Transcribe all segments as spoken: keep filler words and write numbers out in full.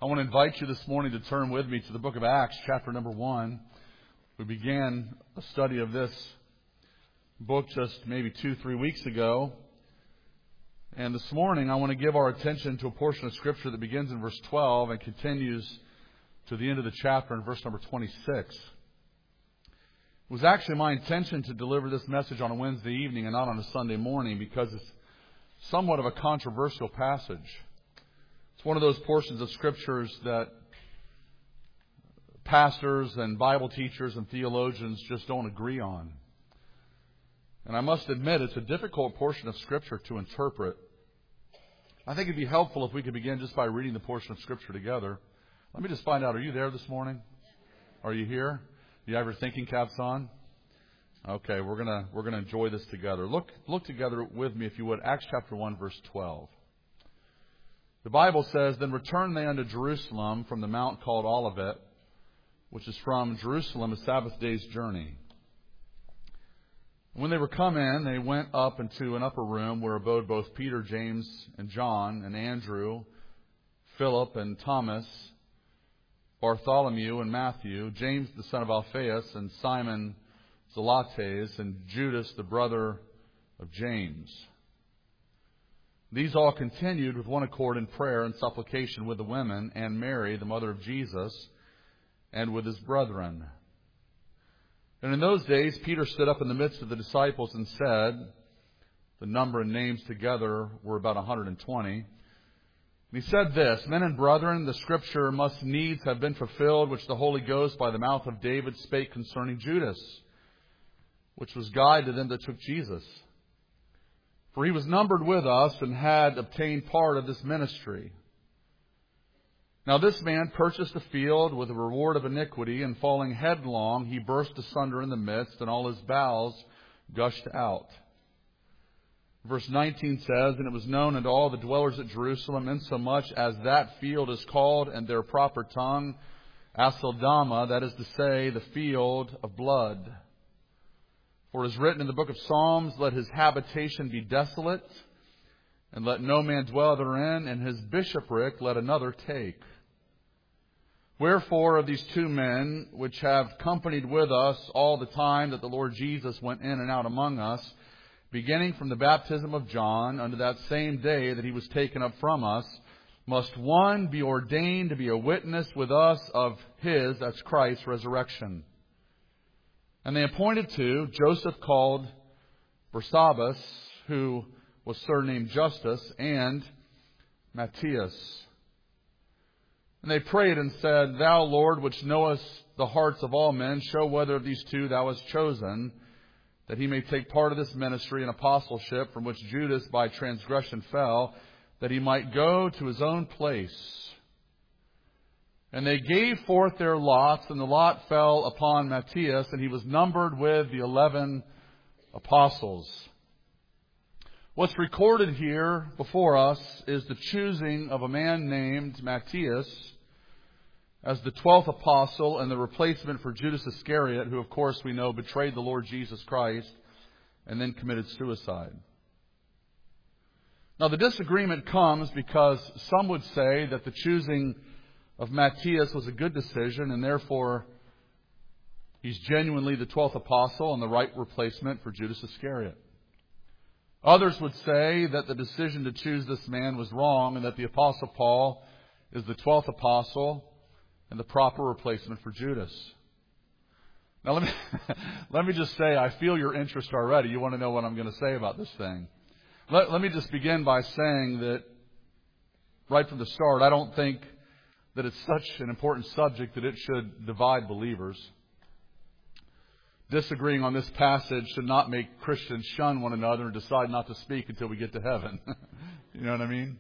I want to invite you this morning to turn with me to the book of Acts, chapter number one. We began a study of this book just maybe two, three weeks ago. And this morning I want to give our attention to a portion of Scripture that begins in verse twelve and continues to the end of the chapter in verse number twenty-six. It was actually my intention to deliver this message on a Wednesday evening and not on a Sunday morning because it's somewhat of a controversial passage. It's one of those portions of Scriptures that pastors and Bible teachers and theologians just don't agree on. And I must admit, it's a difficult portion of Scripture to interpret. I think it'd be helpful if we could begin just by reading the portion of Scripture together. Let me just find out, are you there this morning? Are you here? Do you have your thinking caps on? Okay, we're gonna we're gonna enjoy this together. Look look together with me, if you would, Acts chapter one, verse twelve. The Bible says, "Then returned they unto Jerusalem from the mount called Olivet, which is from Jerusalem a Sabbath day's journey. When they were come in, they went up into an upper room where abode both Peter, James, and John, and Andrew, Philip, and Thomas, Bartholomew, and Matthew, James the son of Alphaeus, and Simon Zelotes, and Judas the brother of James. These all continued with one accord in prayer and supplication with the women, and Mary, the mother of Jesus, and with his brethren. And in those days Peter stood up in the midst of the disciples and said," the number and names together were about one hundred twenty, and he said this, "Men and brethren, the Scripture must needs have been fulfilled, which the Holy Ghost by the mouth of David spake concerning Judas, which was guide to them that took Jesus. For he was numbered with us and had obtained part of this ministry. Now this man purchased a field with a reward of iniquity, and falling headlong, he burst asunder in the midst, and all his bowels gushed out." Verse nineteen says, "And it was known unto all the dwellers at Jerusalem, insomuch as that field is called in their proper tongue Aceldama, that is to say, the field of blood. For it is written in the book of Psalms, Let his habitation be desolate, and let no man dwell therein, and his bishopric let another take. Wherefore of these two men, which have companied with us all the time that the Lord Jesus went in and out among us, beginning from the baptism of John unto that same day that he was taken up from us, must one be ordained to be a witness with us of his," that's Christ's, "resurrection. And they appointed two, Joseph called Barsabas, who was surnamed Justus, and Matthias. And they prayed and said, Thou, Lord, which knowest the hearts of all men, show whether of these two thou hast chosen, that he may take part of this ministry and apostleship, from which Judas by transgression fell, that he might go to his own place. And they gave forth their lots, and the lot fell upon Matthias, and he was numbered with the eleven apostles." What's recorded here before us is the choosing of a man named Matthias as the twelfth apostle and the replacement for Judas Iscariot, who of course we know betrayed the Lord Jesus Christ and then committed suicide. Now the disagreement comes because some would say that the choosing of Matthias was a good decision, and therefore he's genuinely the twelfth apostle and the right replacement for Judas Iscariot. Others would say that the decision to choose this man was wrong, and that the Apostle Paul is the twelfth apostle and the proper replacement for Judas. Now let me, let me just say, I feel your interest already. You want to know what I'm going to say about this thing. Let, let me just begin by saying that right from the start, I don't think that it's such an important subject that it should divide believers. Disagreeing on this passage should not make Christians shun one another and decide not to speak until we get to heaven. You know what I mean?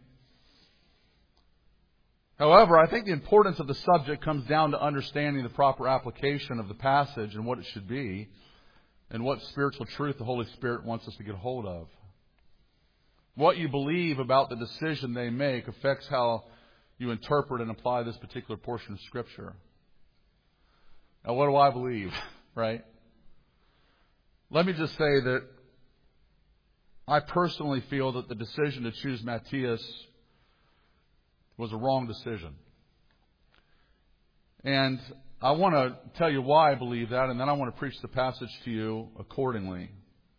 However, I think the importance of the subject comes down to understanding the proper application of the passage and what it should be, and what spiritual truth the Holy Spirit wants us to get hold of. What you believe about the decision they make affects how you interpret and apply this particular portion of Scripture. Now, what do I believe, right? Let me just say that I personally feel that the decision to choose Matthias was a wrong decision. And I want to tell you why I believe that, and then I want to preach the passage to you accordingly.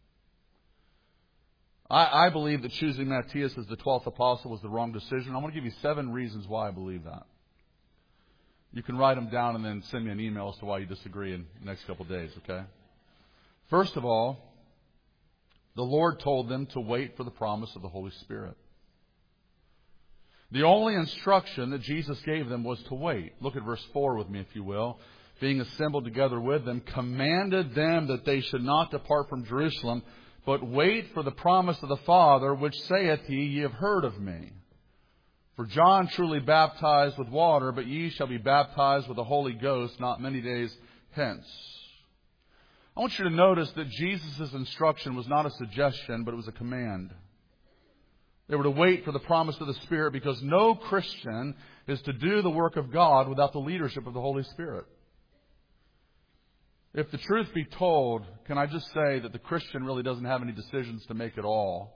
I, I believe that choosing Matthias as the twelfth apostle was the wrong decision. I want to give you seven reasons why I believe that. You can write them down and then send me an email as to why you disagree in the next couple of days, okay? First of all, the Lord told them to wait for the promise of the Holy Spirit. The only instruction that Jesus gave them was to wait. Look at verse four with me, if you will. Being assembled together with them, commanded them that they should not depart from Jerusalem, but wait for the promise of the Father, which saith he, Ye have heard of me. For John truly baptized with water, but ye shall be baptized with the Holy Ghost not many days hence. I want you to notice that Jesus' instruction was not a suggestion, but it was a command. They were to wait for the promise of the Spirit, because no Christian is to do the work of God without the leadership of the Holy Spirit. If the truth be told, can I just say that the Christian really doesn't have any decisions to make at all?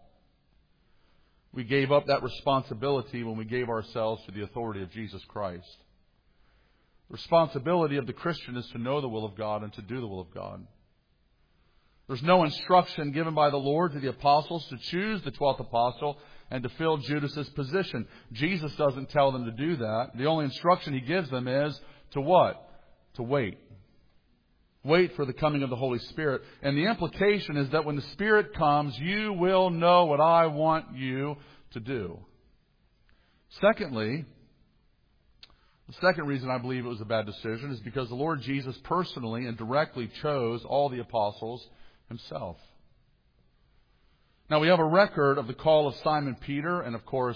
We gave up that responsibility when we gave ourselves to the authority of Jesus Christ. The responsibility of the Christian is to know the will of God and to do the will of God. There's no instruction given by the Lord to the apostles to choose the twelfth apostle and to fill Judas's position. Jesus doesn't tell them to do that. The only instruction He gives them is to what? To wait. Wait for the coming of the Holy Spirit. And the implication is that when the Spirit comes, you will know what I want you to do. Secondly, the second reason I believe it was a bad decision is because the Lord Jesus personally and directly chose all the apostles Himself. Now we have a record of the call of Simon Peter and, of course,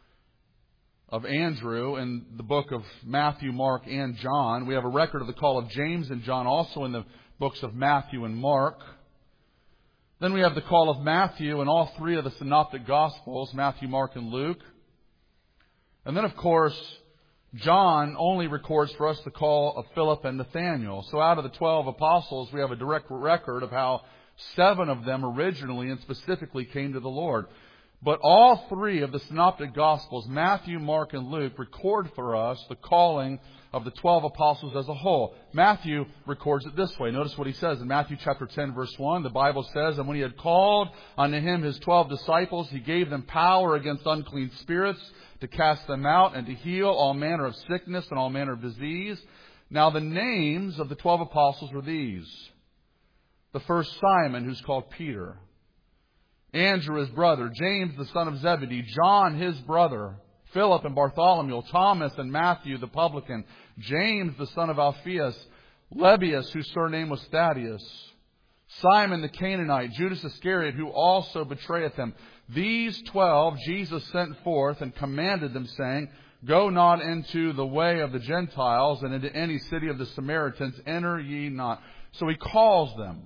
of Andrew in the book of Matthew, Mark, and John. We have a record of the call of James and John also in the books of Matthew and Mark. Then we have the call of Matthew in all three of the synoptic Gospels, Matthew, Mark, and Luke. And then, of course, John only records for us the call of Philip and Nathanael. So out of the twelve apostles, we have a direct record of how seven of them originally and specifically came to the Lord. But all three of the synoptic Gospels, Matthew, Mark, and Luke, record for us the calling of the twelve apostles as a whole. Matthew records it this way. Notice what he says in Matthew chapter ten, verse one. The Bible says, And when He had called unto Him His twelve disciples, He gave them power against unclean spirits to cast them out and to heal all manner of sickness and all manner of disease. Now the names of the twelve apostles were these. The first, Simon, who's called Peter. Andrew, his brother. James, the son of Zebedee. John, his brother. Philip and Bartholomew. Thomas and Matthew, the publican. James, the son of Alphaeus. Lebbaeus, whose surname was Thaddeus. Simon the Canaanite. Judas Iscariot, who also betrayeth Him. These twelve Jesus sent forth and commanded them, saying, Go not into the way of the Gentiles, and into any city of the Samaritans enter ye not. So He calls them.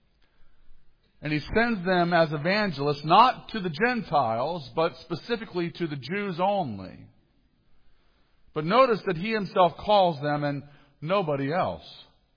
And He sends them as evangelists, not to the Gentiles, but specifically to the Jews only. But notice that He Himself calls them and nobody else.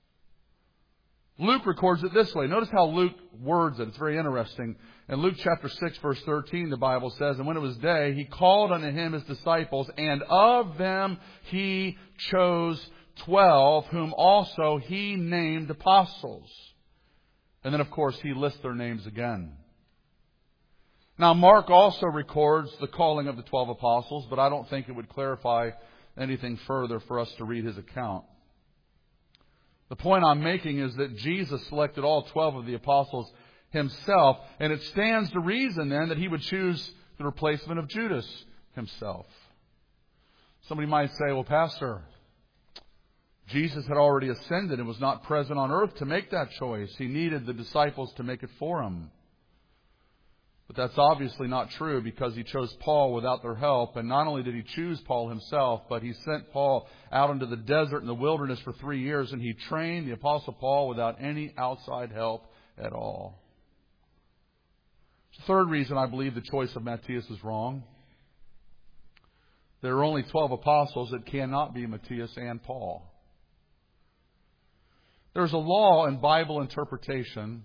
Luke records it this way. Notice how Luke words it. It's very interesting. In Luke chapter six, verse thirteen, the Bible says, And when it was day, He called unto Him His disciples, and of them He chose twelve, whom also He named apostles. And then, of course, He lists their names again. Now, Mark also records the calling of the twelve apostles, but I don't think it would clarify anything further for us to read his account. The point I'm making is that Jesus selected all twelve of the apostles Himself, and it stands to reason then that He would choose the replacement of Judas Himself. Somebody might say, well, Pastor, Jesus had already ascended and was not present on earth to make that choice. He needed the disciples to make it for Him. But that's obviously not true, because He chose Paul without their help. And not only did He choose Paul Himself, but He sent Paul out into the desert and the wilderness for three years. And He trained the Apostle Paul without any outside help at all. The third reason I believe the choice of Matthias is wrong. There are only twelve apostles. It cannot be Matthias and Paul. There's a law in Bible interpretation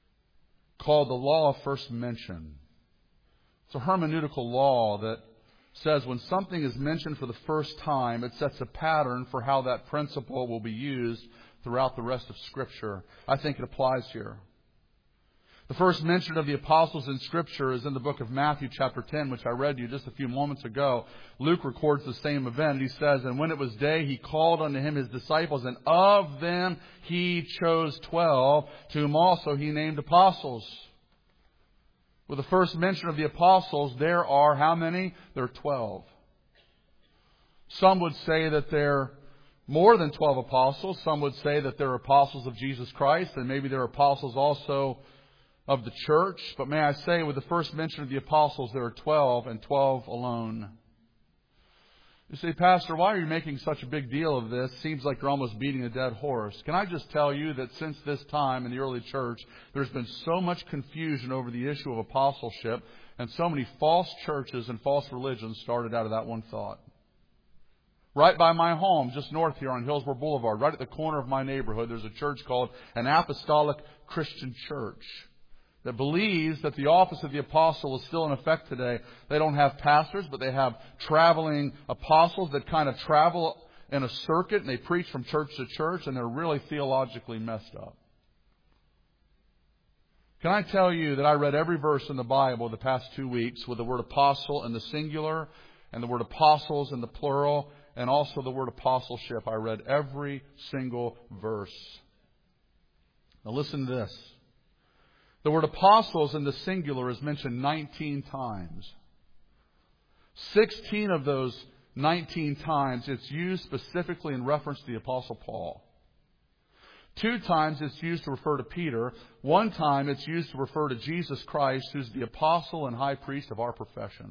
called the law of first mention. It's a hermeneutical law that says when something is mentioned for the first time, it sets a pattern for how that principle will be used throughout the rest of Scripture. I think it applies here. The first mention of the apostles in Scripture is in the book of Matthew chapter ten, which I read to you just a few moments ago. Luke records the same event. He says, "And when it was day, he called unto him his disciples, and of them he chose twelve, to whom also he named apostles." With the first mention of the apostles, there are how many? There are twelve. Some would say that there more than twelve apostles. Some would say that they're apostles of Jesus Christ, and maybe they're apostles also of the church. But may I say, with the first mention of the apostles, there are twelve, and twelve alone. You say, "Pastor, why are you making such a big deal of this? Seems like you're almost beating a dead horse." Can I just tell you that since this time in the early church, there's been so much confusion over the issue of apostleship, and so many false churches and false religions started out of that one thought. Right by my home, just north here on Hillsborough Boulevard, right at the corner of my neighborhood, there's a church called an Apostolic Christian Church that believes that the office of the apostle is still in effect today. They don't have pastors, but they have traveling apostles that kind of travel in a circuit, and they preach from church to church, and they're really theologically messed up. Can I tell you that I read every verse in the Bible the past two weeks with the word apostle in the singular and the word apostles in the plural, and also the word apostleship. I read every single verse. Now listen to this. The word apostles in the singular is mentioned nineteen times. sixteen of those nineteen times it's used specifically in reference to the Apostle Paul. Two times it's used to refer to Peter. One time it's used to refer to Jesus Christ, who's the apostle and high priest of our profession.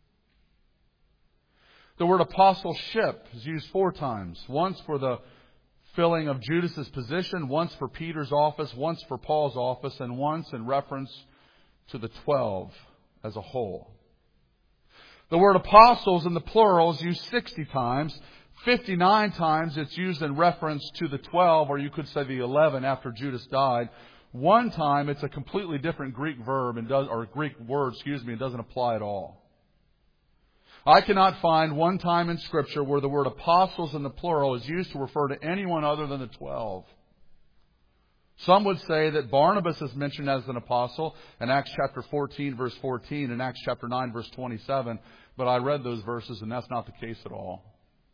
The word apostleship is used four times. Once for the filling of Judas's position, once for Peter's office, once for Paul's office, and once in reference to the twelve as a whole. The word apostles in the plural is used sixty times. fifty-nine times it's used in reference to the twelve, or you could say the eleven after Judas died. One time it's a completely different Greek verb and does, or Greek word, excuse me, and doesn't apply at all. I cannot find one time in Scripture where the word apostles in the plural is used to refer to anyone other than the twelve. Some would say that Barnabas is mentioned as an apostle in Acts chapter fourteen, verse fourteen, and Acts chapter nine, verse twenty-seven. But I read those verses, and that's not the case at all.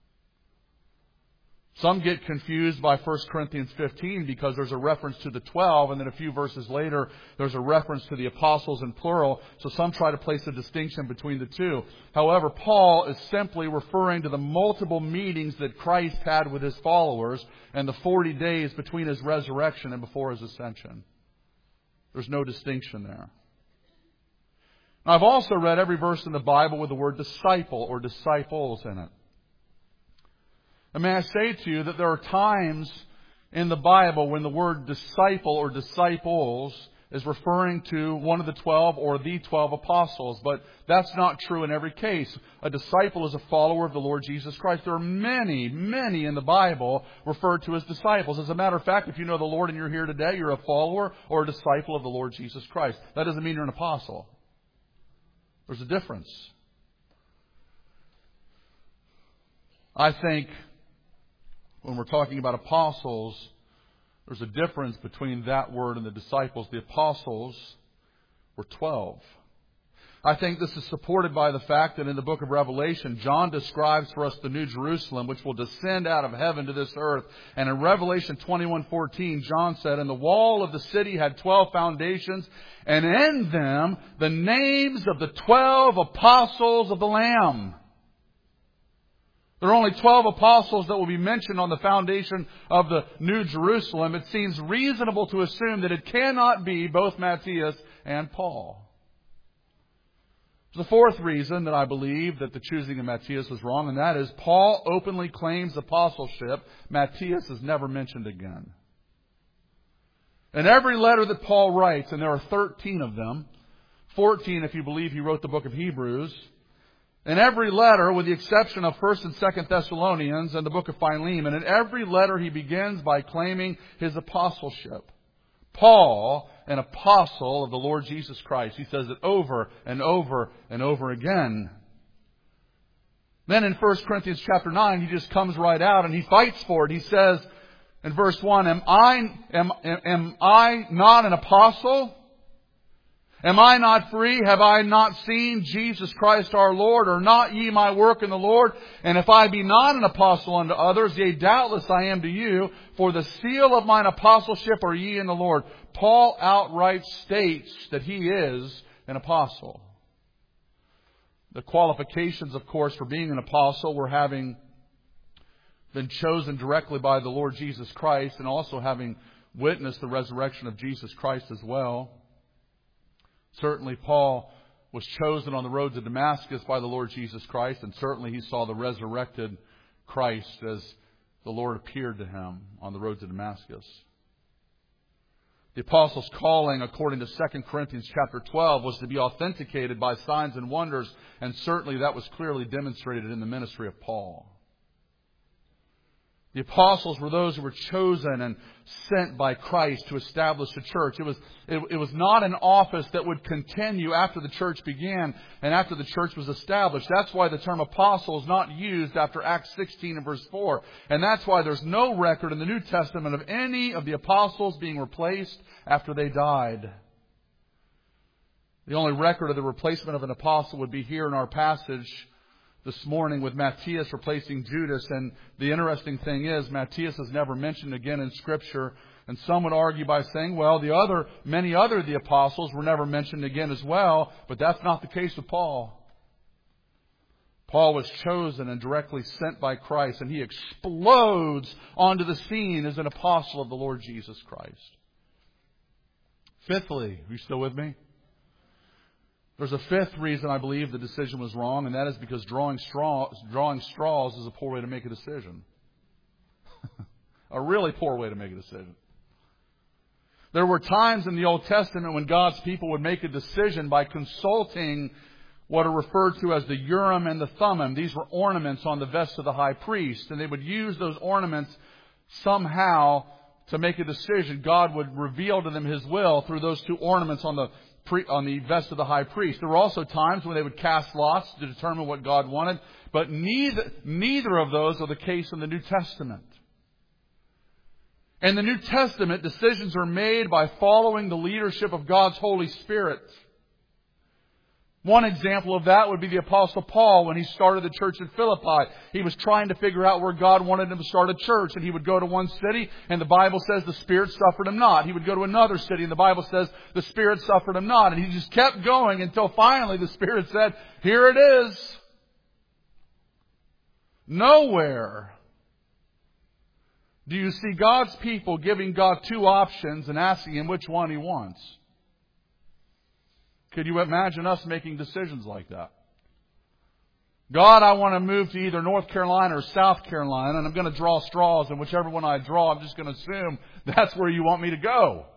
Some get confused by First Corinthians fifteen because there's a reference to the twelve, and then a few verses later there's a reference to the apostles in plural. So some try to place a distinction between the two. However, Paul is simply referring to the multiple meetings that Christ had with his followers and the forty days between his resurrection and before his ascension. There's no distinction there. Now, I've also read every verse in the Bible with the word disciple or disciples in it. And may I say to you that there are times in the Bible when the word disciple or disciples is referring to one of the twelve or the twelve apostles. But that's not true in every case. A disciple is a follower of the Lord Jesus Christ. There are many, many in the Bible referred to as disciples. As a matter of fact, if you know the Lord and you're here today, you're a follower or a disciple of the Lord Jesus Christ. That doesn't mean you're an apostle. There's a difference. I think when we're talking about apostles, there's a difference between that word and the disciples. The apostles were twelve. I think this is supported by the fact that in the book of Revelation, John describes for us the New Jerusalem, which will descend out of heaven to this earth. And in Revelation twenty-one fourteen, John said, "And the wall of the city had twelve foundations, and in them the names of the twelve apostles of the Lamb." There are only twelve apostles that will be mentioned on the foundation of the New Jerusalem. It seems reasonable to assume that it cannot be both Matthias and Paul. The fourth reason that I believe that the choosing of Matthias was wrong, and that is Paul openly claims apostleship. Matthias is never mentioned again. In every letter that Paul writes, and there are thirteen of them, fourteen if you believe he wrote the book of Hebrews, in every letter, with the exception of First and Second Thessalonians and the book of Philemon, in every letter he begins by claiming his apostleship. Paul, an apostle of the Lord Jesus Christ. He says it over and over and over again. Then in First Corinthians chapter nine, he just comes right out and he fights for it. He says in verse one, Am I, am, am I not an apostle? Am I not free? Have I not seen Jesus Christ our Lord? Are not ye my work in the Lord? And if I be not an apostle unto others, yea, doubtless I am to you. For the seal of mine apostleship are ye in the Lord. Paul outright states that he is an apostle. The qualifications, of course, for being an apostle were having been chosen directly by the Lord Jesus Christ and also having witnessed the resurrection of Jesus Christ as well. Certainly Paul was chosen on the road to Damascus by the Lord Jesus Christ, and certainly he saw the resurrected Christ as the Lord appeared to him on the road to Damascus. The apostles' calling, according to Second Corinthians chapter twelve, was to be authenticated by signs and wonders, and certainly that was clearly demonstrated in the ministry of Paul. The apostles were those who were chosen and sent by Christ to establish the church. It was, it, it was not an office that would continue after the church began and after the church was established. That's why the term apostle is not used after Acts sixteen and verse four. And that's why there's no record in the New Testament of any of the apostles being replaced after they died. The only record of the replacement of an apostle would be here in our passage this morning with Matthias replacing Judas. And the interesting thing is, Matthias is never mentioned again in Scripture. And some would argue by saying, well, the other, many other of the apostles were never mentioned again as well. But that's not the case with Paul. Paul was chosen and directly sent by Christ, and he explodes onto the scene as an apostle of the Lord Jesus Christ. Fifthly, are you still with me? There's a fifth reason I believe the decision was wrong, and that is because drawing straws, drawing straws is a poor way to make a decision. A really poor way to make a decision. There were times in the Old Testament when God's people would make a decision by consulting what are referred to as the Urim and the Thummim. These were ornaments on the vest of the high priest, and they would use those ornaments somehow to make a decision. God would reveal to them His will through those two ornaments on the on the vest of the high priest. There were also times when they would cast lots to determine what God wanted, but neither, neither of those are the case in the New Testament. In the New Testament, decisions are made by following the leadership of God's Holy Spirit. One example of that would be the Apostle Paul when he started the church in Philippi. He was trying to figure out where God wanted him to start a church. And he would go to one city and the Bible says the Spirit suffered him not. He would go to another city and the Bible says the Spirit suffered him not. And he just kept going until finally the Spirit said, here it is. Nowhere do you see God's people giving God two options and asking Him which one He wants. Could you imagine us making decisions like that? God, I want to move to either North Carolina or South Carolina, and I'm going to draw straws, and whichever one I draw, I'm just going to assume that's where you want me to go.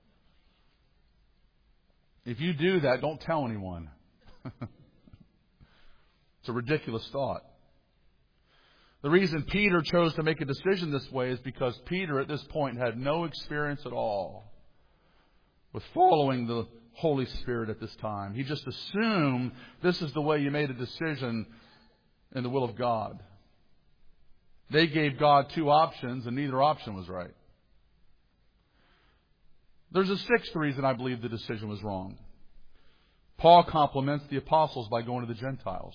If you do that, don't tell anyone. It's a ridiculous thought. The reason Peter chose to make a decision this way is because Peter at this point had no experience at all with following the Holy Spirit at this time. He just assumed this is the way you made a decision in the will of God. They gave God two options and neither option was right. There's a sixth reason I believe the decision was wrong. Paul compliments the apostles by going to the Gentiles.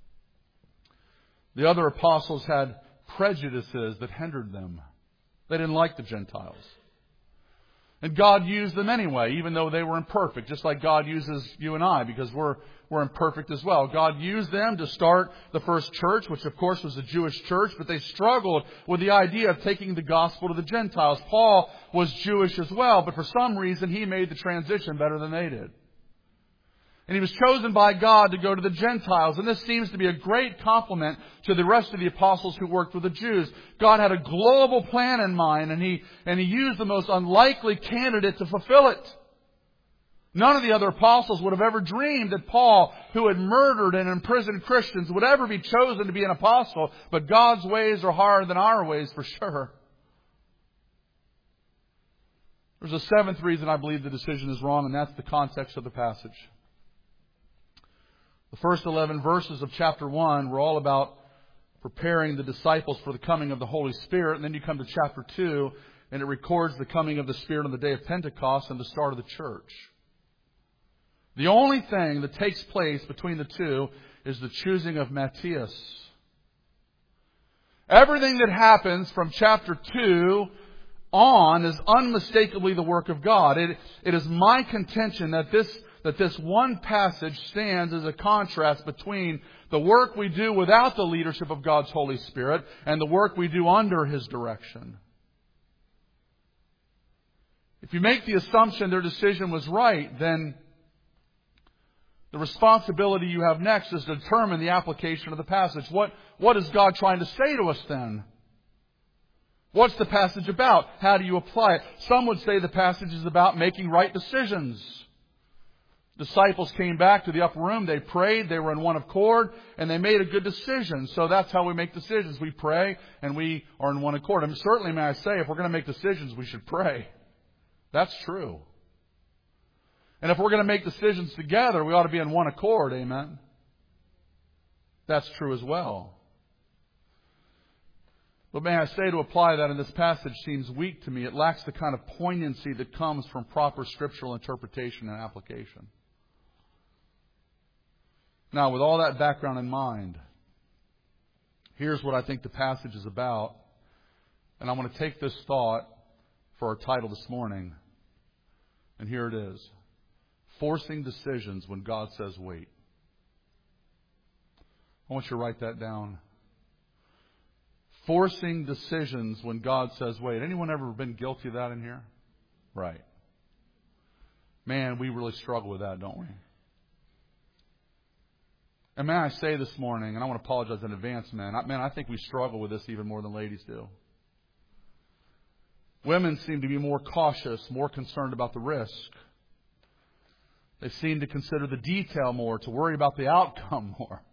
The other apostles had prejudices that hindered them. They didn't like the Gentiles. And God used them anyway, even though they were imperfect, just like God uses you and I, because we're we're imperfect as well. God used them to start the first church, which of course was a Jewish church, but they struggled with the idea of taking the gospel to the Gentiles. Paul was Jewish as well, but for some reason he made the transition better than they did. And he was chosen by God to go to the Gentiles. And this seems to be a great compliment to the rest of the apostles who worked with the Jews. God had a global plan in mind, and he, and he used the most unlikely candidate to fulfill it. None of the other apostles would have ever dreamed that Paul, who had murdered and imprisoned Christians, would ever be chosen to be an apostle. But God's ways are higher than our ways for sure. There's a seventh reason I believe the decision is wrong, and that's the context of the passage. The first eleven verses of chapter one were all about preparing the disciples for the coming of the Holy Spirit. And then you come to chapter two, and it records the coming of the Spirit on the day of Pentecost and the start of the church. The only thing that takes place between the two is the choosing of Matthias. Everything that happens from chapter two on is unmistakably the work of God. It, it is my contention that this, that this one passage stands as a contrast between the work we do without the leadership of God's Holy Spirit and the work we do under His direction. If you make the assumption their decision was right, then the responsibility you have next is to determine the application of the passage. What, what is God trying to say to us then? What's the passage about? How do you apply it? Some would say the passage is about making right decisions. Disciples came back to the upper room. They prayed. They were in one accord. And they made a good decision. So that's how we make decisions. We pray and we are in one accord. And certainly, may I say, if we're going to make decisions, we should pray. That's true. And if we're going to make decisions together, we ought to be in one accord. Amen. That's true as well. But may I say, to apply that in this passage seems weak to me. It lacks the kind of poignancy that comes from proper scriptural interpretation and application. Now, with all that background in mind, here's what I think the passage is about. And I'm going to take this thought for our title this morning. And here it is. Forcing decisions when God says wait. I want you to write that down. Forcing decisions when God says wait. Anyone ever been guilty of that in here? Right. Man, we really struggle with that, don't we? And may I say this morning, and I want to apologize in advance, man. I, man, I think we struggle with this even more than ladies do. Women seem to be more cautious, more concerned about the risk. They seem to consider the detail more, to worry about the outcome more.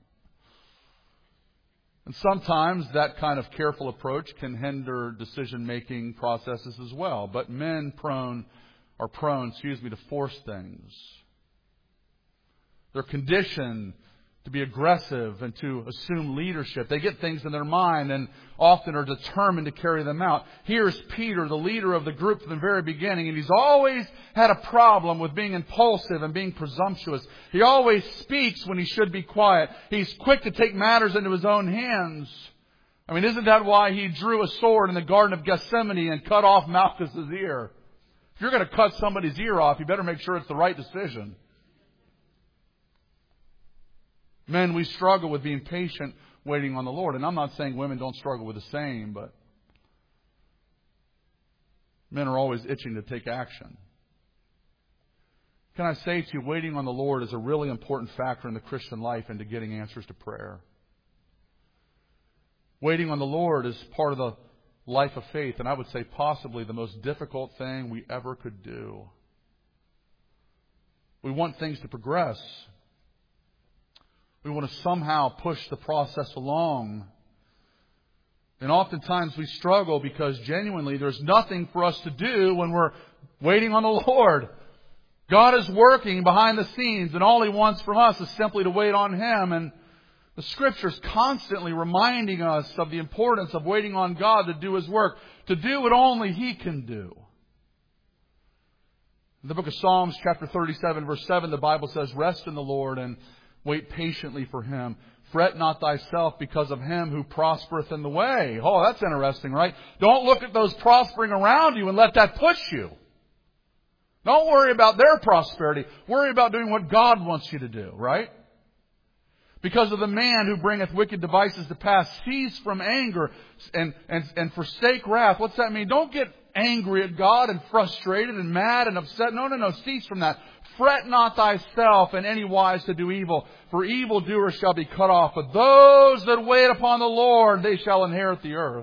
And sometimes that kind of careful approach can hinder decision-making processes as well. But men prone are prone, excuse me, to force things. They're conditioned to be aggressive and to assume leadership. They get things in their mind and often are determined to carry them out. Here's Peter, the leader of the group from the very beginning, and he's always had a problem with being impulsive and being presumptuous. He always speaks when he should be quiet. He's quick to take matters into his own hands. I mean, isn't that why he drew a sword in the Garden of Gethsemane and cut off Malchus's ear? If you're going to cut somebody's ear off, you better make sure it's the right decision. Men, we struggle with being patient, waiting on the Lord. And I'm not saying women don't struggle with the same, but men are always itching to take action. Can I say to you, waiting on the Lord is a really important factor in the Christian life and to getting answers to prayer. Waiting on the Lord is part of the life of faith, and I would say possibly the most difficult thing we ever could do. We want things to progress. We want to somehow push the process along. And oftentimes we struggle because genuinely there's nothing for us to do when we're waiting on the Lord. God is working behind the scenes, and all He wants from us is simply to wait on Him. And the Scripture's constantly reminding us of the importance of waiting on God to do His work, to do what only He can do. In the book of Psalms, chapter thirty-seven, verse seven, the Bible says, "Rest in the Lord and wait patiently for Him. Fret not thyself because of him who prospereth in the way." Oh, that's interesting, right? Don't look at those prospering around you and let that push you. Don't worry about their prosperity. Worry about doing what God wants you to do, right? Because of the man who bringeth wicked devices to pass, cease from anger and, and, and forsake wrath. What's that mean? Don't get angry at God and frustrated and mad and upset. No, no, no. Cease from that. Fret not thyself in any wise to do evil, for evildoers shall be cut off. But those that wait upon the Lord, they shall inherit the earth.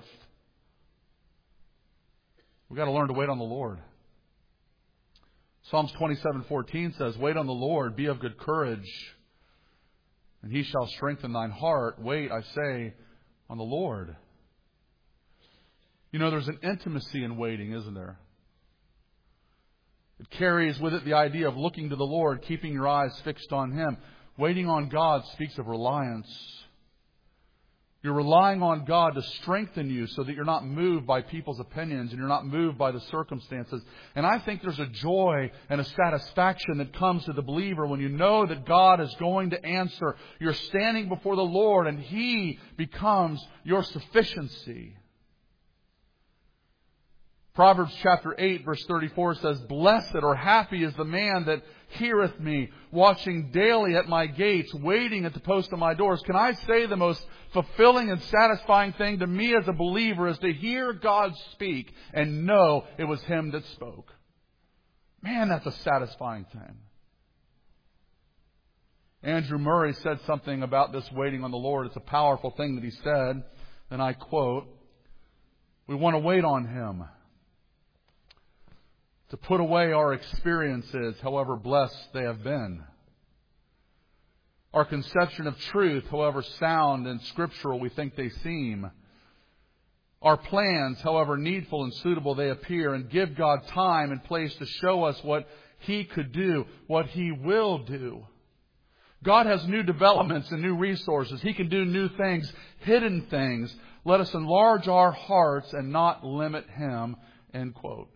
We've got to learn to wait on the Lord. Psalms twenty-seven fourteen says, "Wait on the Lord, be of good courage, and He shall strengthen thine heart." Wait, I say, on the Lord. You know, there's an intimacy in waiting, isn't there? It carries with it the idea of looking to the Lord, keeping your eyes fixed on Him. Waiting on God speaks of reliance. You're relying on God to strengthen you so that you're not moved by people's opinions and you're not moved by the circumstances. And I think there's a joy and a satisfaction that comes to the believer when you know that God is going to answer. You're standing before the Lord and He becomes your sufficiency. Proverbs chapter eight verse thirty-four says, "Blessed or happy is the man that heareth me, watching daily at my gates, waiting at the post of my doors." Can I say the most fulfilling and satisfying thing to me as a believer is to hear God speak and know it was Him that spoke. Man, that's a satisfying thing. Andrew Murray said something about this waiting on the Lord. It's a powerful thing that he said, and I quote, "We want to wait on Him. To put away our experiences, however blessed they have been. Our conception of truth, however sound and scriptural we think they seem. Our plans, however needful and suitable they appear, and give God time and place to show us what He could do, what He will do. God has new developments and new resources. He can do new things, hidden things. Let us enlarge our hearts and not limit Him." End quote.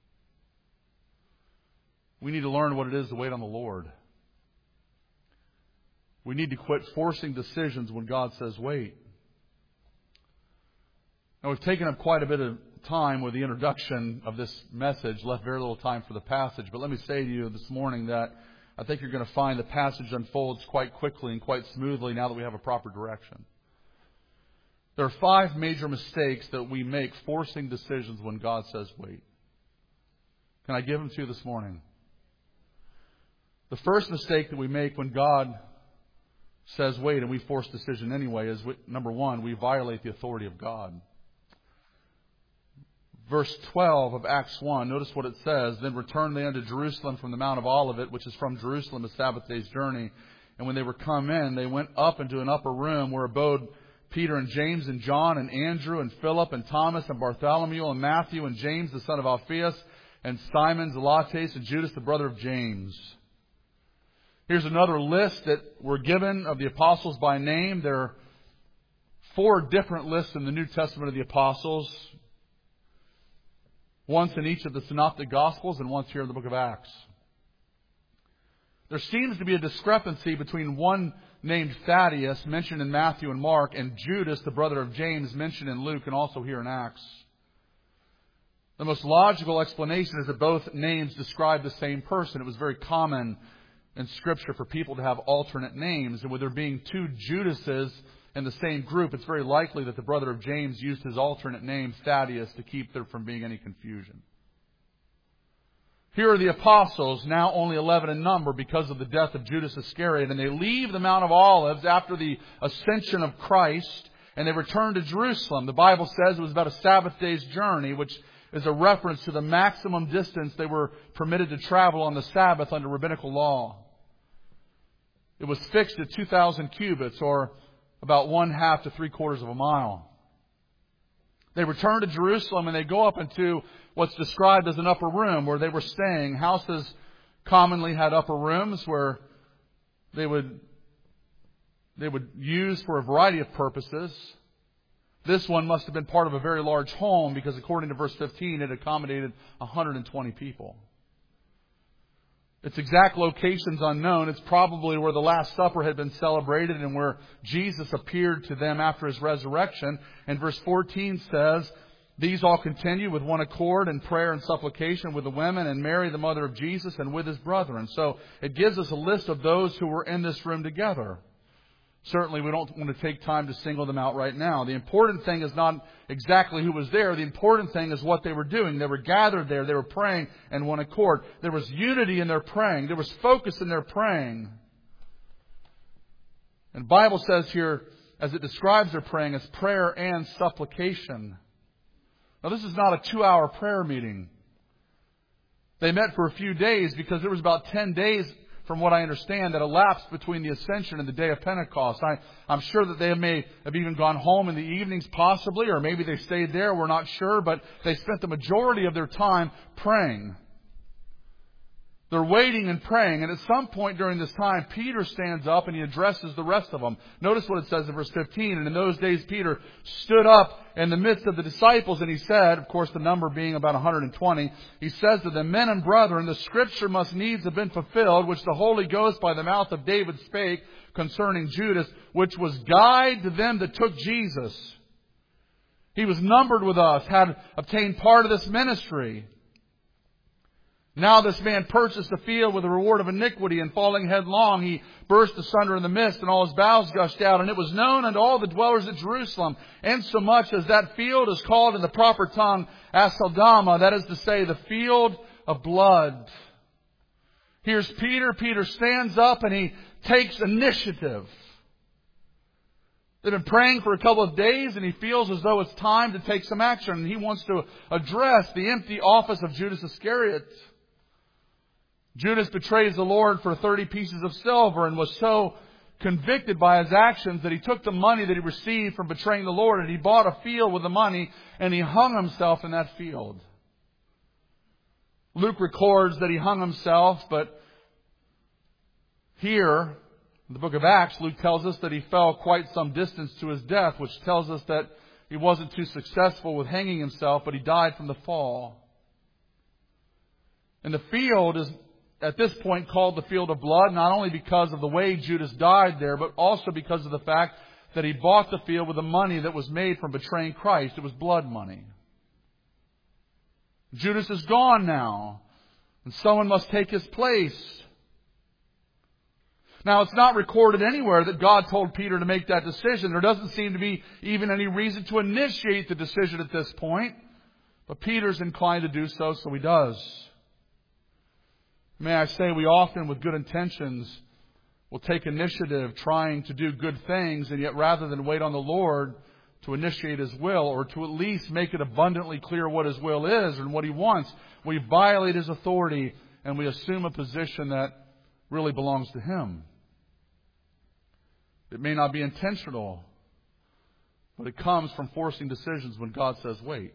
We need to learn what it is to wait on the Lord. We need to quit forcing decisions when God says wait. Now, we've taken up quite a bit of time with the introduction of this message, left very little time for the passage. But let me say to you this morning that I think you're going to find the passage unfolds quite quickly and quite smoothly now that we have a proper direction. There are five major mistakes that we make forcing decisions when God says wait. Can I give them to you this morning? The first mistake that we make when God says wait and we force decision anyway is, number one, we violate the authority of God. Verse twelve of Acts one, notice what it says. "Then returned they unto Jerusalem from the Mount of Olivet, which is from Jerusalem a Sabbath day's journey. And when they were come in, they went up into an upper room where abode Peter and James and John and Andrew and Philip and Thomas and Bartholomew and Matthew and James the son of Alphaeus and Simon Zelotes and Judas the brother of James." Here's another list that we're given of the apostles by name. There are four different lists in the New Testament of the apostles. Once in each of the Synoptic Gospels and once here in the book of Acts. There seems to be a discrepancy between one named Thaddeus, mentioned in Matthew and Mark, and Judas, the brother of James, mentioned in Luke and also here in Acts. The most logical explanation is that both names describe the same person. It was very common in Scripture for people to have alternate names. And with there being two Judases in the same group, it's very likely that the brother of James used his alternate name, Thaddeus, to keep there from being any confusion. Here are the apostles, now only eleven in number because of the death of Judas Iscariot. And they leave the Mount of Olives after the ascension of Christ, and they return to Jerusalem. The Bible says it was about a Sabbath day's journey, which is a reference to the maximum distance they were permitted to travel on the Sabbath under rabbinical law. It was fixed at two thousand cubits, or about one half to three quarters of a mile. They return to Jerusalem and they go up into what's described as an upper room where they were staying. Houses commonly had upper rooms where they would, they would use for a variety of purposes. This one must have been part of a very large home because according to verse fifteen, it accommodated one hundred twenty people. Its exact location's unknown. It's probably where the Last Supper had been celebrated and where Jesus appeared to them after His resurrection. And verse fourteen says, "These all continue with one accord in prayer and supplication with the women and Mary, the mother of Jesus, and with His brethren." So it gives us a list of those who were in this room together. Certainly we don't want to take time to single them out right now. The important thing is not exactly who was there. The important thing is what they were doing. They were gathered there. They were praying in one accord. There was unity in their praying. There was focus in their praying. And the Bible says here, as it describes their praying, as prayer and supplication. Now this is not a two-hour prayer meeting. They met for a few days because there was about ten days, from what I understand, that elapsed between the Ascension and the day of Pentecost. I, I'm sure that they may have even gone home in the evenings possibly, or maybe they stayed there. We're not sure, but they spent the majority of their time praying. They're waiting and praying, and at some point during this time, Peter stands up and he addresses the rest of them. Notice what it says in verse fifteen. And in those days, Peter stood up in the midst of the disciples, and he said, of course, the number being about one hundred twenty, he says to them, Men and brethren, the Scripture must needs have been fulfilled, which the Holy Ghost by the mouth of David spake concerning Judas, which was guide to them that took Jesus. He was numbered with us, had obtained part of this ministry. Now this man purchased a field with the reward of iniquity, and falling headlong, he burst asunder in the midst, and all his bowels gushed out. And it was known unto all the dwellers at Jerusalem, insomuch as that field is called in the proper tongue Aceldama, that is to say, the field of blood. Here's Peter. Peter stands up and he takes initiative. They've been praying for a couple of days, and he feels as though it's time to take some action. And he wants to address the empty office of Judas Iscariot. Judas betrays the Lord for thirty pieces of silver and was so convicted by his actions that he took the money that he received from betraying the Lord, and he bought a field with the money, and he hung himself in that field. Luke records that he hung himself, but here in the book of Acts, Luke tells us that he fell quite some distance to his death, which tells us that he wasn't too successful with hanging himself, but he died from the fall. And the field is at this point called the field of blood, not only because of the way Judas died there, but also because of the fact that he bought the field with the money that was made from betraying Christ. It was blood money. Judas is gone now, and someone must take his place. Now, it's not recorded anywhere that God told Peter to make that decision. There doesn't seem to be even any reason to initiate the decision at this point. But Peter's inclined to do so, so he does. May I say, we often, with good intentions, will take initiative trying to do good things, and yet rather than wait on the Lord to initiate His will, or to at least make it abundantly clear what His will is and what He wants, we violate His authority and we assume a position that really belongs to Him. It may not be intentional, but it comes from forcing decisions when God says wait.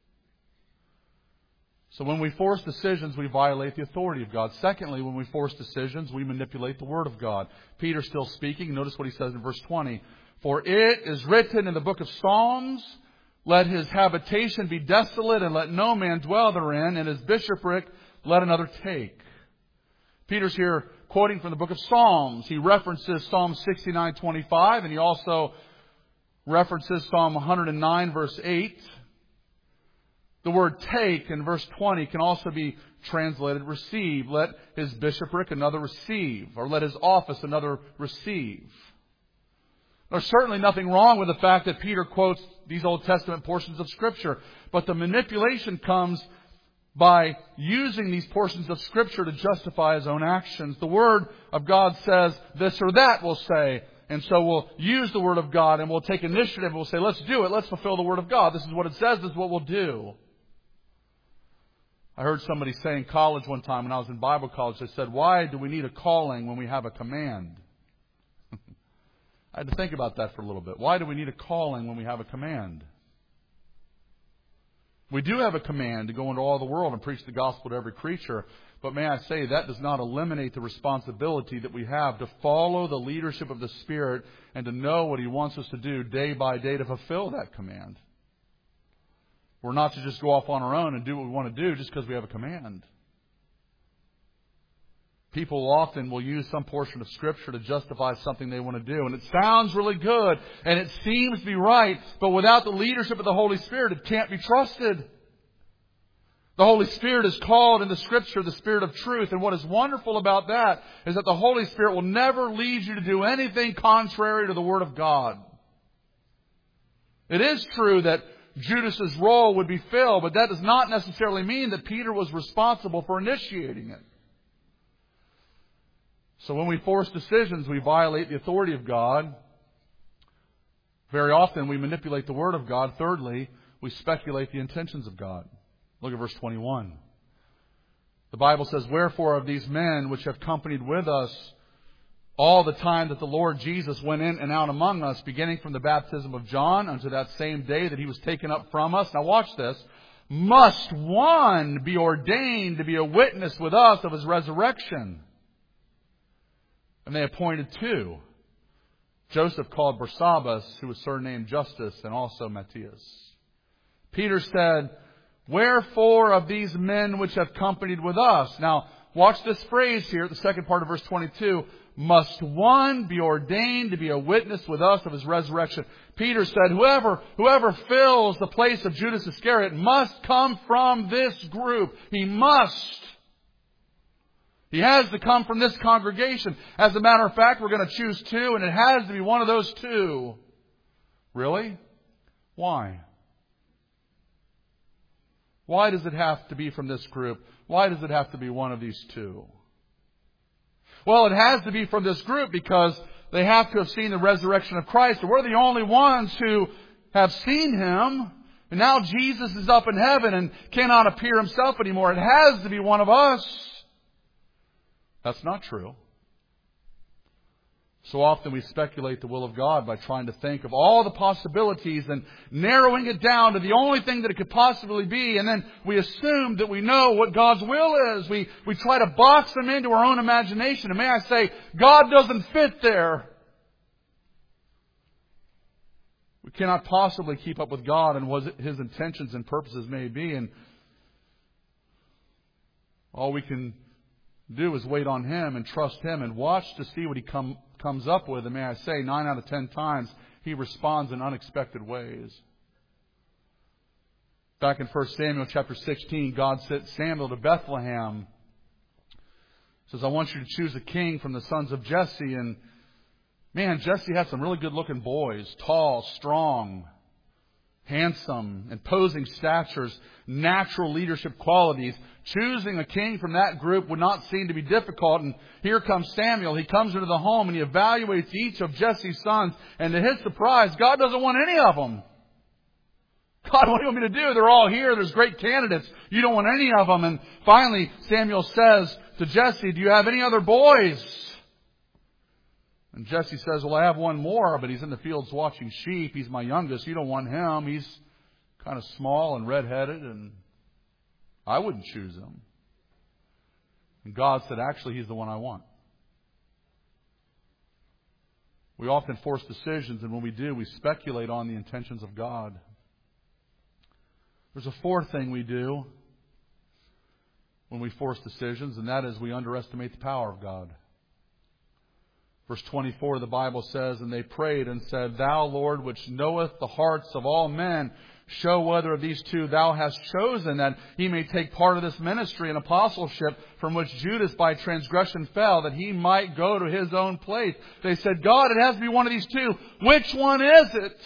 So when we force decisions, we violate the authority of God. Secondly, when we force decisions, we manipulate the Word of God. Peter's still speaking. Notice what he says in verse twenty. For it is written in the book of Psalms, let his habitation be desolate, and let no man dwell therein, and his bishopric let another take. Peter's here quoting from the book of Psalms. He references Psalm sixty-nine twenty-five, and he also references Psalm one hundred nine, verse eight. The word take in verse twenty can also be translated receive. Let his bishopric another receive, or let his office another receive. There's certainly nothing wrong with the fact that Peter quotes these Old Testament portions of Scripture, but the manipulation comes by using these portions of Scripture to justify his own actions. The Word of God says this or that, we'll say. And so we'll use the Word of God and we'll take initiative and we'll say, let's do it. Let's fulfill the Word of God. This is what it says. This is what we'll do. I heard somebody say in college one time when I was in Bible college, they said, why do we need a calling when we have a command? I had to think about that for a little bit. Why do we need a calling when we have a command? We do have a command to go into all the world and preach the gospel to every creature. But may I say, that does not eliminate the responsibility that we have to follow the leadership of the Spirit and to know what He wants us to do day by day to fulfill that command. We're not to just go off on our own and do what we want to do just because we have a command. People often will use some portion of Scripture to justify something they want to do. And it sounds really good and it seems to be right. But without the leadership of the Holy Spirit, it can't be trusted. The Holy Spirit is called in the Scripture the Spirit of truth. And what is wonderful about that is that the Holy Spirit will never lead you to do anything contrary to the Word of God. It is true that Judas's role would be filled, but that does not necessarily mean that Peter was responsible for initiating it. So when we force decisions, we violate the authority of God. Very often we manipulate the Word of God. Thirdly, we speculate the intentions of God. Look at verse twenty-one. The Bible says, wherefore of these men which have companied with us all the time that the Lord Jesus went in and out among us, beginning from the baptism of John unto that same day that He was taken up from us. Now watch this. must one be ordained to be a witness with us of His resurrection. And they appointed two. Joseph called Barsabbas, who was surnamed Justus, and also Matthias. Peter said, "Wherefore of these men which have companied with us?" Now, watch this phrase here at the second part of verse twenty-two. Must one be ordained to be a witness with us of His resurrection? Peter said, whoever, whoever fills the place of Judas Iscariot must come from this group. He must. He has to come from this congregation. As a matter of fact, we're going to choose two, and it has to be one of those two. Really? Why? Why does it have to be from this group? Why does it have to be one of these two? Well, it has to be from this group because they have to have seen the resurrection of Christ. And we're the only ones who have seen Him. And now Jesus is up in heaven and cannot appear Himself anymore. It has to be one of us. That's not true. So often we speculate the will of God by trying to think of all the possibilities and narrowing it down to the only thing that it could possibly be. And then we assume that we know what God's will is. We, we try to box Him into our own imagination. And may I say, God doesn't fit there. We cannot possibly keep up with God and what His intentions and purposes may be. And all we can do is wait on Him and trust Him and watch to see what He come, comes up with. And may I say, nine out of ten times, He responds in unexpected ways. Back in First Samuel chapter sixteen, God sent Samuel to Bethlehem. He says, I want you to choose a king from the sons of Jesse. And man, Jesse had some really good looking boys. Tall, strong, handsome, imposing statures, natural leadership qualities. Choosing a king from that group would not seem to be difficult. And here comes Samuel. He comes into the home and he evaluates each of Jesse's sons. And to his surprise, God doesn't want any of them. God, what do you want me to do? They're all here. There's great candidates. You don't want any of them. And finally, Samuel says to Jesse, do you have any other boys? And Jesse says, well, I have one more, but he's in the fields watching sheep. He's my youngest. You don't want him. He's kind of small and redheaded, and I wouldn't choose him. And God said, actually, he's the one I want. We often force decisions, and when we do, we speculate on the intentions of God. There's a fourth thing we do when we force decisions, and that is we underestimate the power of God. Verse twenty-four, the Bible says, and they prayed and said, Thou, Lord, which knoweth the hearts of all men, show whether of these two Thou hast chosen, that he may take part of this ministry and apostleship from which Judas by transgression fell, that he might go to his own place. They said, God, it has to be one of these two. Which one is it?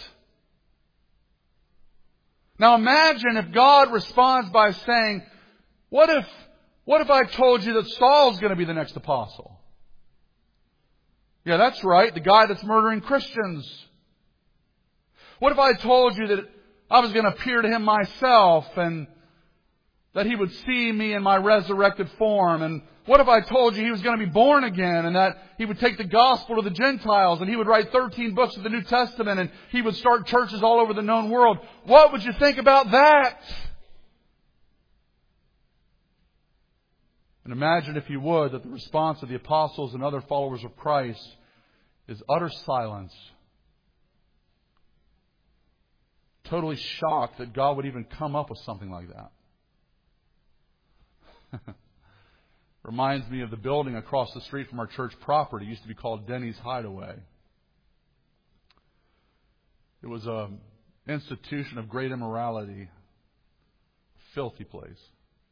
Now imagine if God responds by saying, What if, what if I told you that Saul's going to be the next apostle? Yeah, that's right. The guy that's murdering Christians. What if I told you that I was going to appear to him myself and that he would see me in my resurrected form? And what if I told you he was going to be born again and that he would take the gospel to the Gentiles and he would write thirteen books of the New Testament and he would start churches all over the known world? What would you think about that? And imagine, if you would, that the response of the apostles and other followers of Christ is utter silence. Totally shocked that God would even come up with something like that. Reminds me of the building across the street from our church property. It used to be called Denny's Hideaway. It was an institution of great immorality. Filthy place.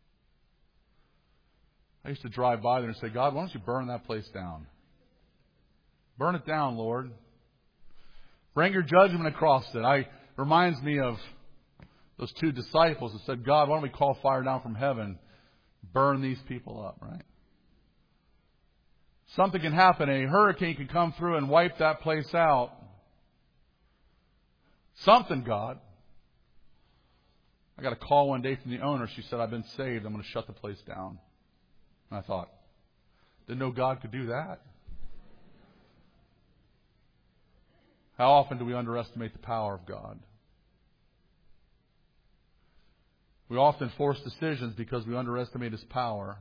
I used to drive by there and say, God, why don't you burn that place down? Burn it down, Lord. Bring your judgment across it. I reminds me of those two disciples that said, God, why don't we call fire down from heaven? Burn these people up, right? Something can happen. A hurricane can come through and wipe that place out. Something, God. I got a call one day from the owner. She said, I've been saved. I'm going to shut the place down. And I thought, didn't know God could do that. How often do we underestimate the power of God? We often force decisions because we underestimate His power.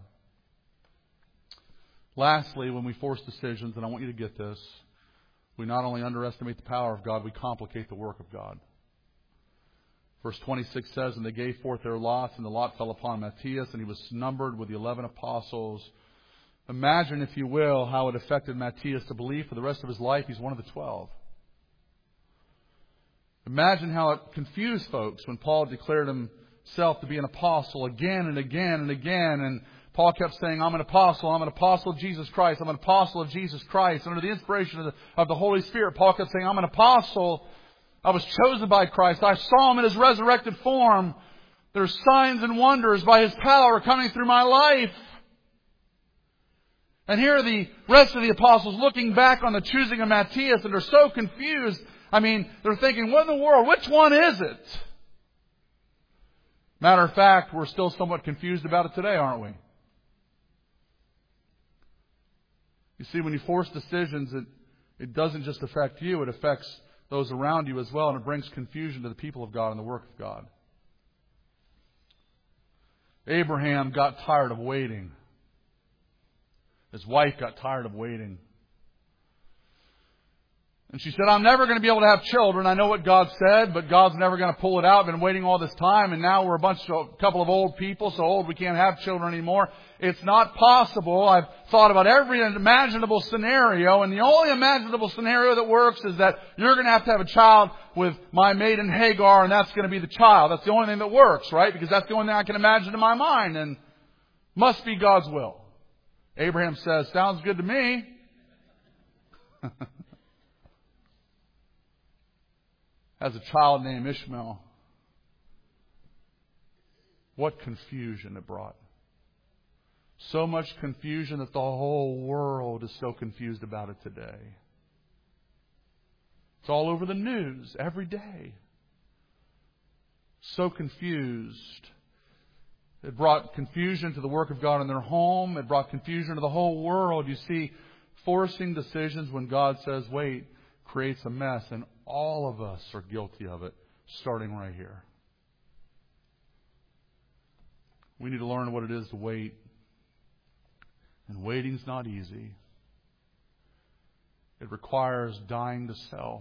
Lastly, when we force decisions, and I want you to get this, we not only underestimate the power of God, we complicate the work of God. Verse twenty-six says, "And they gave forth their lots, and the lot fell upon Matthias, and he was numbered with the eleven apostles." Imagine, if you will, how it affected Matthias to believe for the rest of his life he's one of the twelve. Imagine how it confused folks when Paul declared himself to be an apostle again and again and again. And Paul kept saying, "I'm an apostle, I'm an apostle of Jesus Christ, I'm an apostle of Jesus Christ." Under the inspiration of the, of the Holy Spirit, Paul kept saying, "I'm an apostle. I was chosen by Christ. I saw Him in His resurrected form. There's signs and wonders by His power coming through my life." And here are the rest of the apostles looking back on the choosing of Matthias, and they're so confused. I mean, they're thinking, what in the world? Which one is it? Matter of fact, we're still somewhat confused about it today, aren't we? You see, when you force decisions, it, it doesn't just affect you, it affects those around you as well, and it brings confusion to the people of God and the work of God. Abraham got tired of waiting. His wife got tired of waiting. And she said, "I'm never going to be able to have children. I know what God said, but God's never going to pull it out. I've been waiting all this time, and now we're a bunch of, a couple of old people, so old we can't have children anymore. It's not possible. I've thought about every imaginable scenario, and the only imaginable scenario that works is that you're going to have to have a child with my maiden Hagar, and that's going to be the child. That's the only thing that works, right? Because that's the only thing I can imagine in my mind, and must be God's will." Abraham says, "Sounds good to me." Has a child named Ishmael. What confusion it brought. So much confusion that the whole world is so confused about it today. It's all over the news every day. So confused. It brought confusion to the work of God in their home. It brought confusion to the whole world. You see, forcing decisions when God says, wait, creates a mess. And all of us are guilty of it, starting right here. We need to learn what it is to wait. And waiting's not easy. It requires dying to self.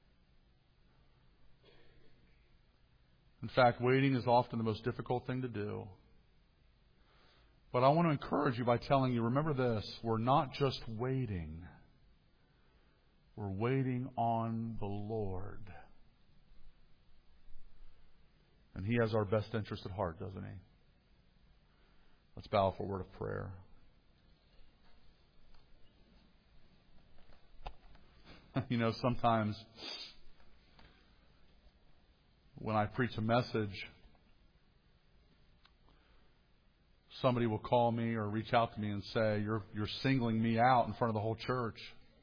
In fact, waiting is often the most difficult thing to do. But I want to encourage you by telling you, remember this, we're not just waiting. We're waiting on the Lord. And He has our best interest at heart, doesn't He? Let's bow for a word of prayer. You know, sometimes when I preach a message, somebody will call me or reach out to me and say, you're, you're singling me out in front of the whole church.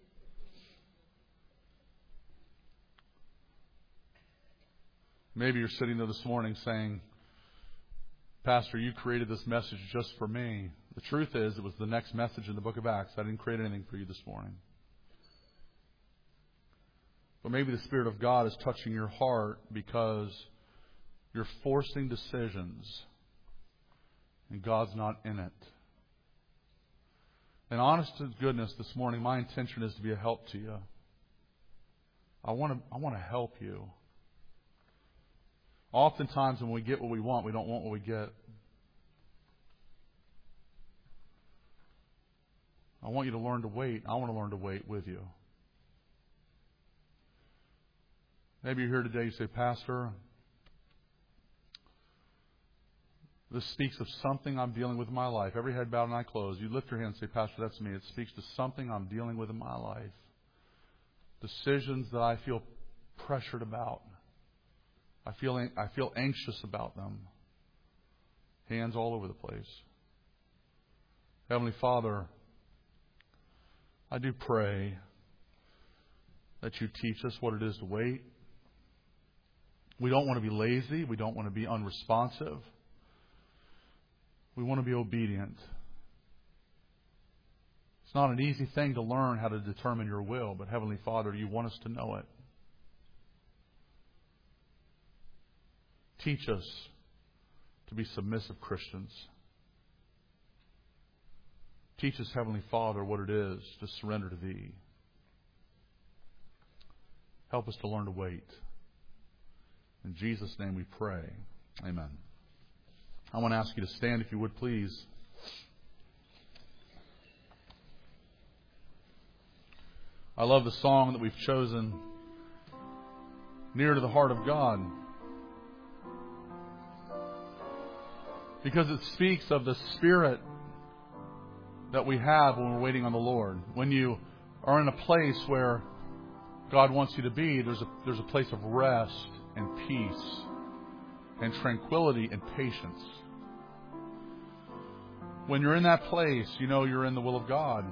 Maybe you're sitting there this morning saying, Pastor, you created this message just for me. The truth is, it was the next message in the book of Acts. I didn't create anything for you this morning. But maybe the Spirit of God is touching your heart because you're forcing decisions and God's not in it. And honest to goodness, this morning, my intention is to be a help to you. I want to, I want to help you. Oftentimes when we get what we want, we don't want what we get. I want you to learn to wait. I want to learn to wait with you. Maybe you're here today, you say, Pastor, this speaks of something I'm dealing with in my life. Every head bowed and eye closed. You lift your hand and say, Pastor, that's me. It speaks to something I'm dealing with in my life. Decisions that I feel pressured about. I feel I feel anxious about them. Hands all over the place. Heavenly Father, I do pray that you teach us what it is to wait. We don't want to be lazy. We don't want to be unresponsive. We want to be obedient. It's not an easy thing to learn how to determine your will, but Heavenly Father, you want us to know it. Teach us to to be submissive Christians. Teach us, Heavenly Father, what it is to surrender to Thee. Help us to learn to wait. In Jesus' name we pray. Amen. I want to ask you to stand, if you would, please. I love the song that we've chosen, Near to the Heart of God, because it speaks of the spirit that we have when we're waiting on the Lord. When you are in a place where God wants you to be, there's a, there's a place of rest and peace and tranquility and patience. When you're in that place, you know you're in the will of God.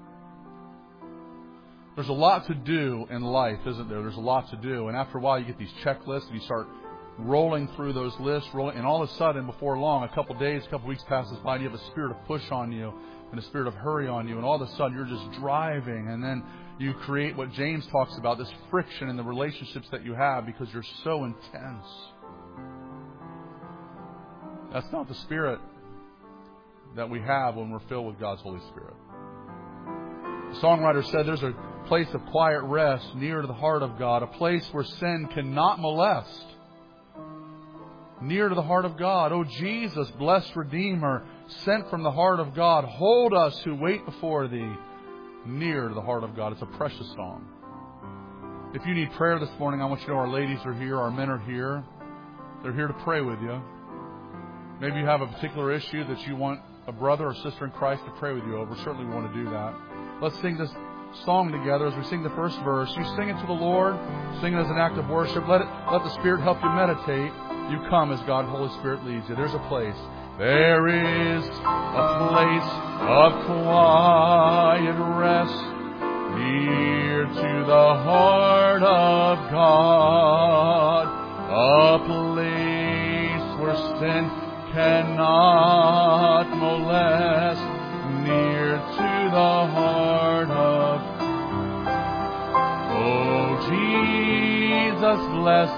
There's a lot to do in life, isn't there? There's a lot to do. And after a while, you get these checklists, and you start rolling through those lists, rolling, and all of a sudden, before long, a couple days, a couple weeks passes by, and you have a spirit of push on you and a spirit of hurry on you, and all of a sudden, you're just driving, and then you create what James talks about, this friction in the relationships that you have because you're so intense. That's not the spirit that we have when we're filled with God's Holy Spirit. The songwriter said there's a place of quiet rest near to the heart of God, a place where sin cannot molest. Near to the heart of God. Oh, Jesus, blessed Redeemer, sent from the heart of God, hold us who wait before Thee. Near to the heart of God. It's a precious song. If you need prayer this morning, I want you to know our ladies are here, our men are here. They're here to pray with you. Maybe you have a particular issue that you want a brother or sister in Christ to pray with you over. Certainly we want to do that. Let's sing this song together as we sing the first verse. You sing it to the Lord. Sing it as an act of worship. Let it, let the Spirit help you meditate. You come as God, Holy Spirit, leads you. There's a place. There is a place of quiet rest near to the heart of God. A place where sin cannot molest, near to the heart of Oh, Jesus, blessed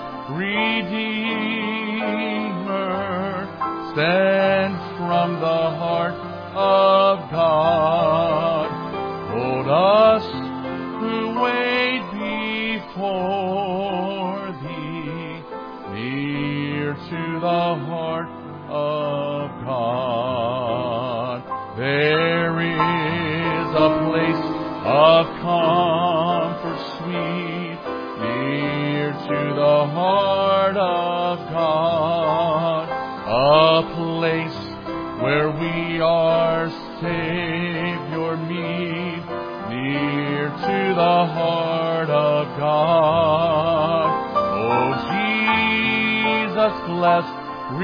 Redeemer, sent from the heart of God. Hold us who wait before Thee, near to the heart of God. There is a place of comfort sweet, near to the heart of God, a place where we are Savior meet, near to the heart of God. Oh, Jesus, blessed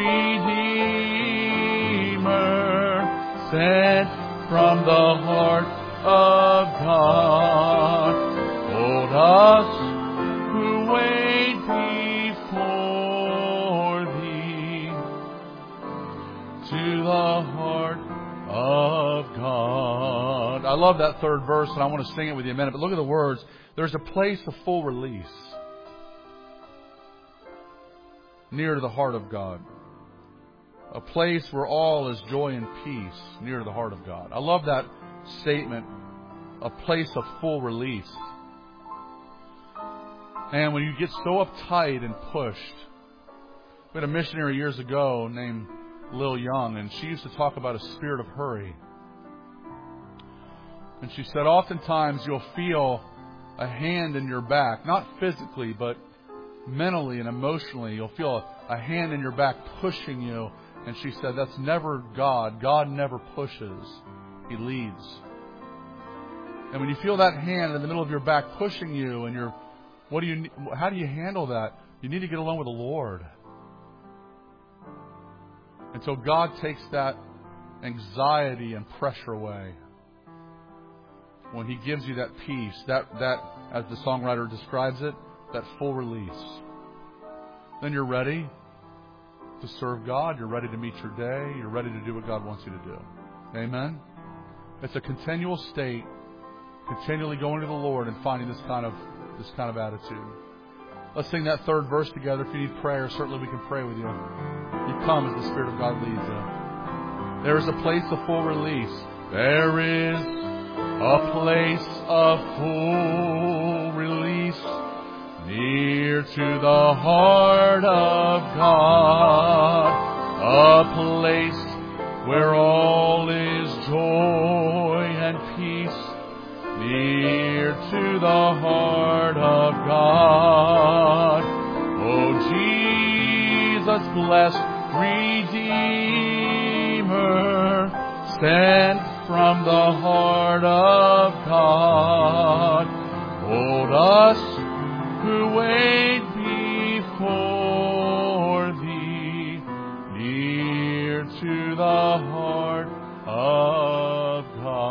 Redeemer, sent from the heart of God, hold us who wait before Thee, to the heart of God. I love that third verse, and I want to sing it with you in a minute, but look at the words. There's a place of full release near to the heart of God. A place where all is joy and peace, near to the heart of God. I love that statement, a place of full release. And when you get so uptight and pushed, we had a missionary years ago named Lil Young, and she used to talk about a spirit of hurry. And she said oftentimes you'll feel a hand in your back, not physically, but mentally and emotionally. You'll feel a, a hand in your back pushing you. And she said that's never God. God never pushes. He leads. And when you feel that hand in the middle of your back pushing you, and you're, what do you, how do you handle that? You need to get along with the Lord. And so God takes that anxiety and pressure away when He gives you that peace, that, that, as the songwriter describes it, that full release. Then you're ready to serve God. You're ready to meet your day. You're ready to do what God wants you to do. Amen? It's a continual state, continually going to the Lord and finding this kind of this kind of attitude. Let's sing that third verse together. If you need prayer, certainly we can pray with you. You come as the Spirit of God leads you. There is a place of full release. There is a place of full release near to the heart of God. A place where all is joy and peace near to the heart of God. Oh, Jesus, blessed Redeemer, sent from the heart of God, hold us who wait before Thee near to the heart of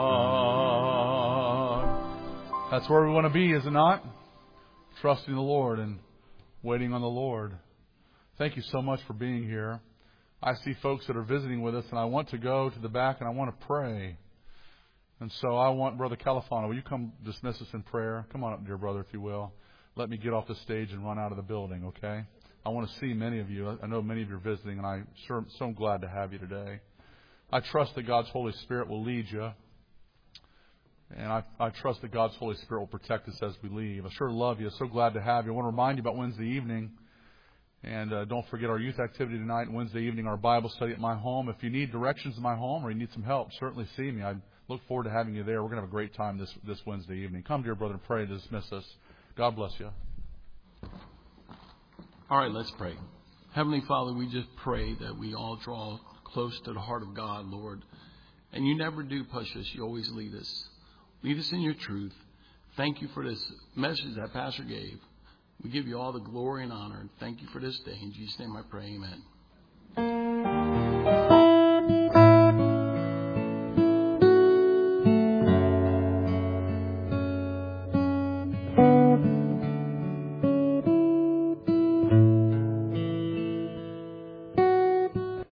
God. That's where we want to be, is it not? Trusting the Lord and waiting on the Lord. Thank you so much for being here. I see folks that are visiting with us, and I want to go to the back and I want to pray. And so I want Brother Califano, will you come dismiss us in prayer? Come on up, dear brother, if you will. Let me get off the stage and run out of the building, okay? I want to see many of you. I know many of you are visiting, and I'm sure, so glad to have you today. I trust that God's Holy Spirit will lead you. And I, I trust that God's Holy Spirit will protect us as we leave. I sure love you. So glad to have you. I want to remind you about Wednesday evening. And uh, don't forget our youth activity tonight, Wednesday evening, our Bible study at my home. If you need directions to my home or you need some help, certainly see me. I look forward to having you there. We're going to have a great time this, this Wednesday evening. Come, dear brother, and pray to dismiss us. God bless you. All right, let's pray. Heavenly Father, we just pray that we all draw close to the heart of God, Lord. And you never do push us. You always lead us. Lead us in your truth. Thank you for this message that Pastor gave. We give you all the glory and honor. And thank you for this day. In Jesus' name I pray, amen.